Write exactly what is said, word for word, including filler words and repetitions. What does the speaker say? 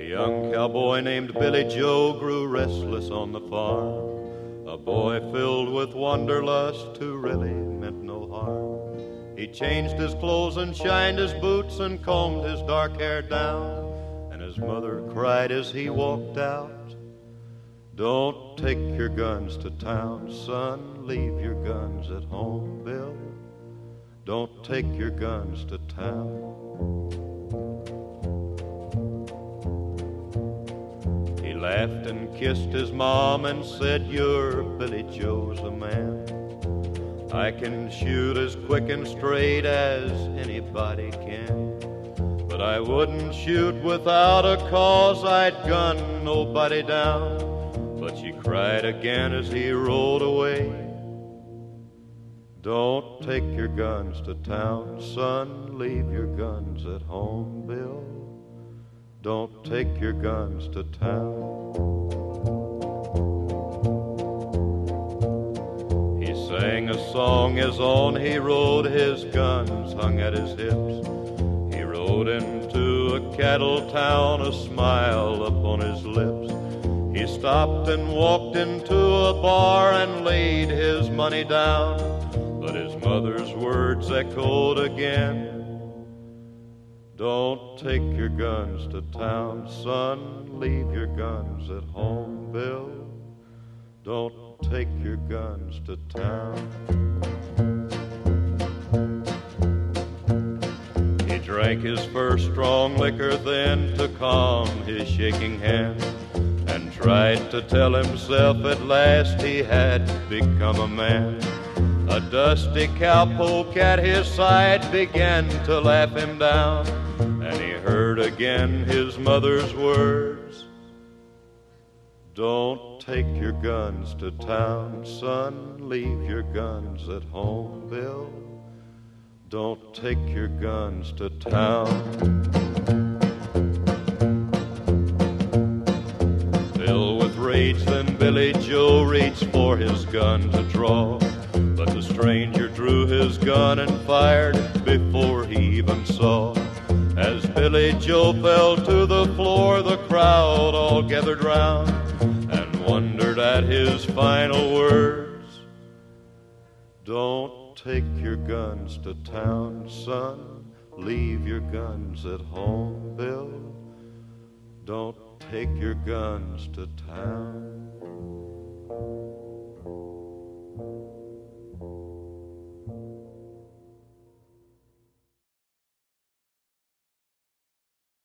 young cowboy named Billy Joe grew restless on the farm, a boy filled with wanderlust who really meant no harm. He changed his clothes and shined his boots and combed his dark hair down, and his mother cried as he walked out, "Don't take your guns to town, son, leave your guns at home, Bill. Don't take your guns to town." He laughed and kissed his mom and said, "You're Billy Joe's a man. I can shoot as quick and straight as anybody can, but I wouldn't shoot without a cause. I'd gun nobody down." But she cried again as he rode away, "Don't take your guns to town, son, leave your guns at home, Bill. Don't take your guns to town." He sang a song as on he rode, his guns hung at his hips. He rode into a cattle town, a smile upon his lips. He stopped and walked into a bar and laid his money down, but his mother's words echoed again, "Don't take your guns to town, son, leave your guns at home, Bill. Don't take your guns to town." He drank his first strong liquor then to calm his shaking hand, and tried to tell himself at last he had become a man. A dusty cowpoke at his side began to laugh him down, and he heard again his mother's words, "Don't take your guns to town, son, leave your guns at home, Bill. Don't take your guns to town." Filled with rage, then Billy Joe reached for his gun to draw, but the stranger drew his gun and fired before he even saw. As Billy Joe fell to the floor, the crowd all gathered round and wondered at his final words, "Don't take your guns to town, son, leave your guns at home, Bill. Don't take your guns to town."